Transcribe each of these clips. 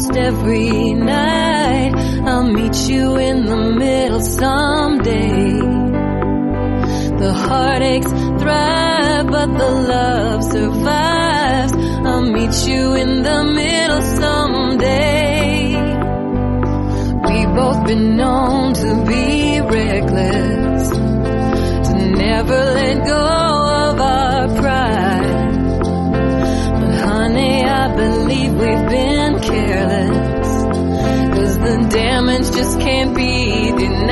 most every night. I'll meet you in the middle someday. The heartaches thrive, but the love survives. I'll meet you in the middle someday. We've both been known to be reckless, to never let go of our pride. But honey, I believe we've been careless, 'cause the damage just can't be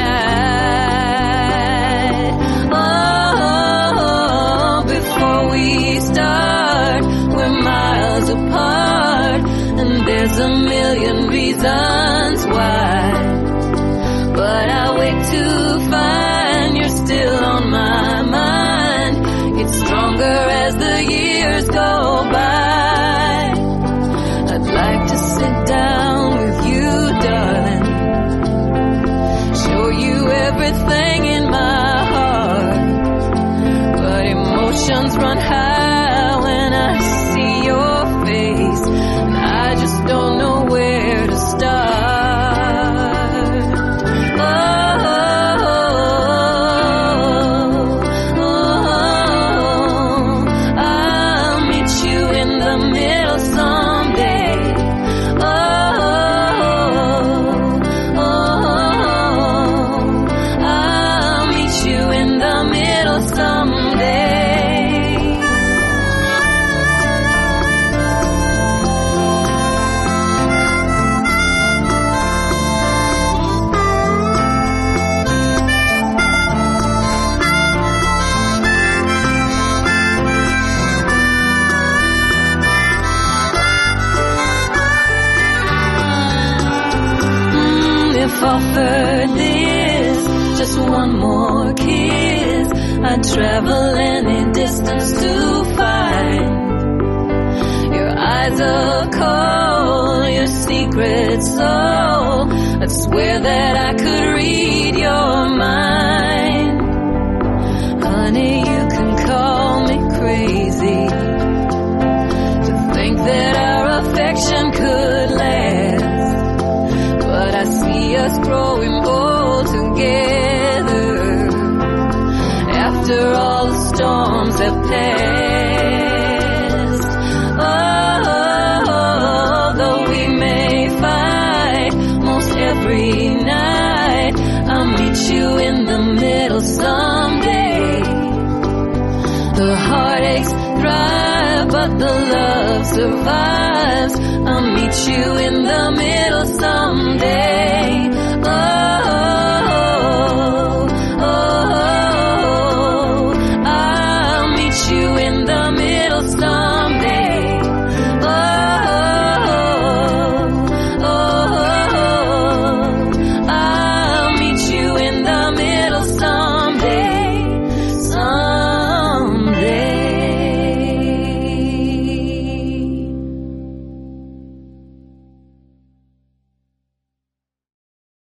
denied. Oh, before we start, we're miles apart, and there's a million reasons why. But I wait to find you're still on my mind. It's stronger as the years go by. I'd like to sit down with you, darling, show you everything in my heart. But emotions run high when I see your face, and I just don't know where to start. I'll meet you in the middle someday. I'll meet you in the middle someday. If offered this, just one more kiss, I'd travel any distance to find. Your eyes are cold, your secret soul. I'd swear that I could read your mind. Honey, you can call me crazy to think that our affection could last, but I see us growing old together after all the storms have passed. Oh, though we may fight most every night, I'll meet you in the middle someday. The heartaches thrive, but the love survives. I'll meet you in the middle someday.